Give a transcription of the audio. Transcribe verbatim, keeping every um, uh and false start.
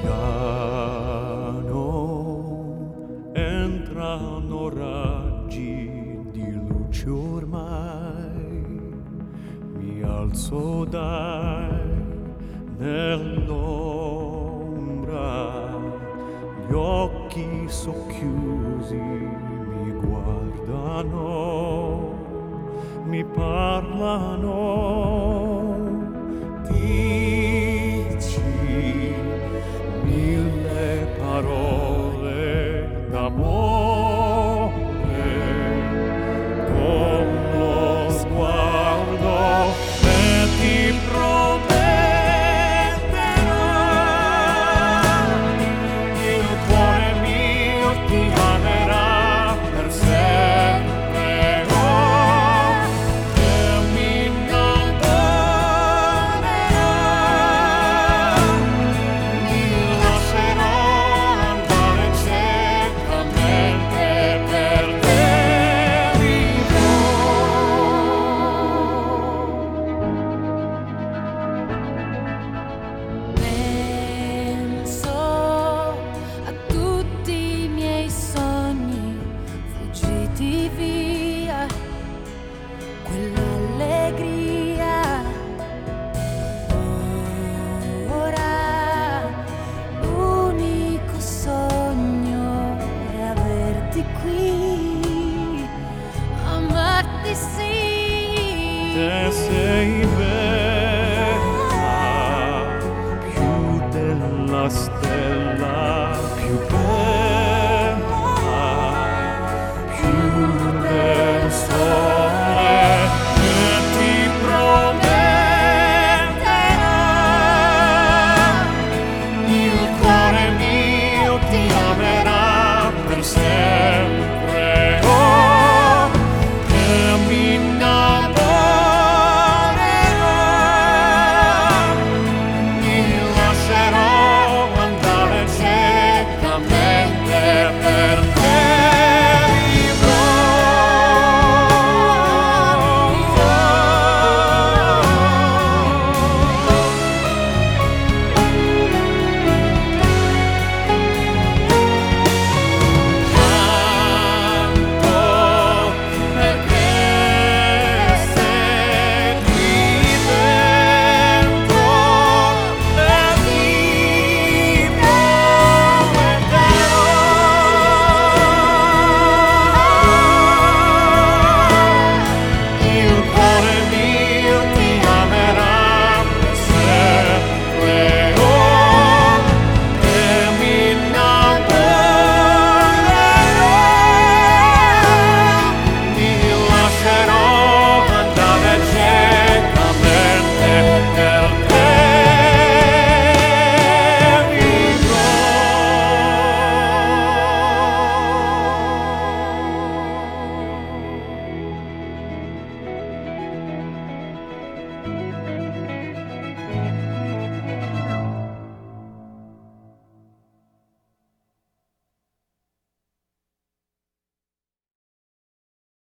piano entrano raggi di luce ormai, mi alzo dai nell'ombra, gli occhi socchiusi mi guardano, mi parlano, dici mille parole d'amore con lo sguardo e ti prometterò, il cuore mio ti amerà per sempre, oh, e mi innamorerò, mi lascerò andare ciecamente per te vivrò. Penso a tutti i miei sogni fuggiti via, quell'allegria. Ora l'unico sogno è averti qui, amarti sì. Te sei bella più della storia